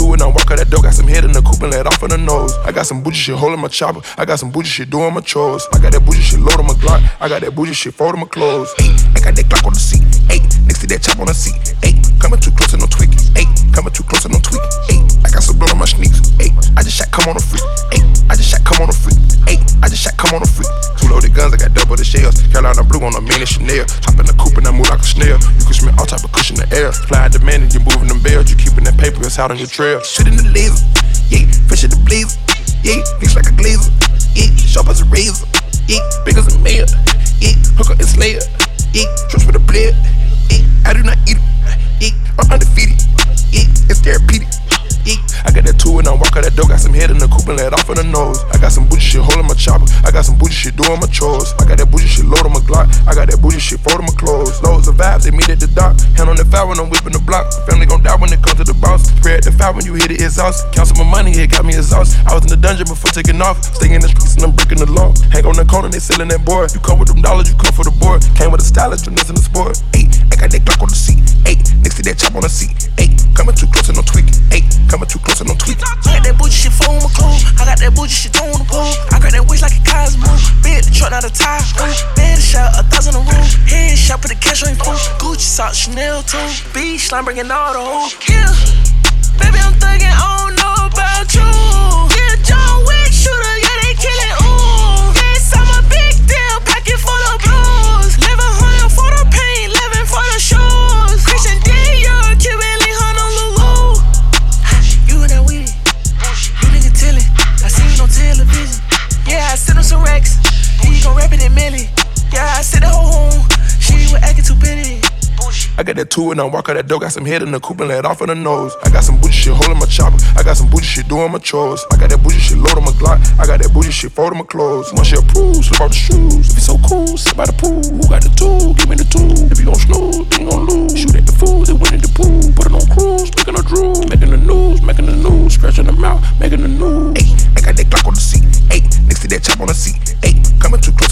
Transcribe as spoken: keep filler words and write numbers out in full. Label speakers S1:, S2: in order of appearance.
S1: two and I walk out that door. Got some head in the coupe and let off in the nose. I got some bougie shit holding my chopper. I got some bougie shit doing my chores. I got that bougie shit loading my Glock. I got that bougie shit folding my clothes. Ayy, I got that Glock on the seat. Ayy, next to that chop on the seat. Ayy, coming too close and no tweaking. Ayy, coming too close and no tweaking. Ayy, I got some blood on my sneaks. Ayy, I just shot come on a freak. Ayy, I just shot come on a freak. Ayy, I just shot come on a freak. Two loaded guns, I got double the shells. Carolina blue on a mini Chanel. Hop in the coupe and I move like a snail. You can smell all type of cushion in the air. Fly at the man and you moving them bells. You keeping that paper, it's out on your trail. Shit in the laser. Yeah, fresh in the blazer. Yeah, mix like a glazer. Yeah, sharp as a razor. Yeah, big as a mayor. Yeah, hooker and slayer. Yeah, trust for the blade. Yeah, I do not eat it. Yeah, I'm undefeated. Yeah, it's therapeutic. Yeah, I got that two and I walk out that door. Got some head in the coupe and let off in the nose. I got some bougie shit holding my chopper. I got some bougie shit doing my chores. I got that bougie shit loading my Glock. I got that bougie shit folding my clothes. Loads of vibes, they meet at the dock. Hand on the foul when I'm whipping the block. Family gon' die when it comes to the boss. Pray at the foul when you hit it exhaust. Count some money, it got me exhausted. I was in the dungeon before taking off. Staying in the streets and I'm breaking the law. Hang on the corner, they selling that board. You come with them dollars, you come for the board. Came with a stylist, you in the sport. Ayy, I got that Glock on the seat. Ayy, next to that chop on the seat. Ayy, coming too close and no tweaking. Ayy, coming too close and no tweaking.
S2: I got that bougie shit for my clothes. I got that bougie shit on the pole. I got that wish like a Cosmo. Bid the truck, not a tire. Bed shot, a thousand a room. Head shot, put the cash on your phone. Gucci socks, Chanel too. Beach slime, bringing all the hoes. Yeah, baby, I'm thugging, I don't know about you. Yeah, John Wick shooter, yeah, they killing, ooh. Yes, I'm a big deal, pocket full of blues. eleven hundred for the paint, eleven for the shoes. Christian Dior, Cuban Lee, Honolulu. You and that weed, you nigga tellin'. I seen you on television. Yeah, I sent him some racks. He gon' rap it in Millie. Yeah, I said the whole home. She was acting too pretty.
S1: I got that two and I walk out that door. Got some head in the coupe and let off in the nose. I got some bougie shit holding my chopper. I got some bougie shit doing my chores. I got that bougie shit loading my Glock. I got that bougie shit folding my clothes. Once you approve, slip off the shoes. If you so cool, sit by the pool. Who got the tool? Give me the tool. If you gon' snooze, then you gon' lose. Shoot at the fools, they win in the pool. Put it on cruise, making a drool. Making the news, making the news. Scratching them out, making the news. Ayy, I got that Glock on the seat. Ayy, next to that chop on the seat. Ayy, coming too close.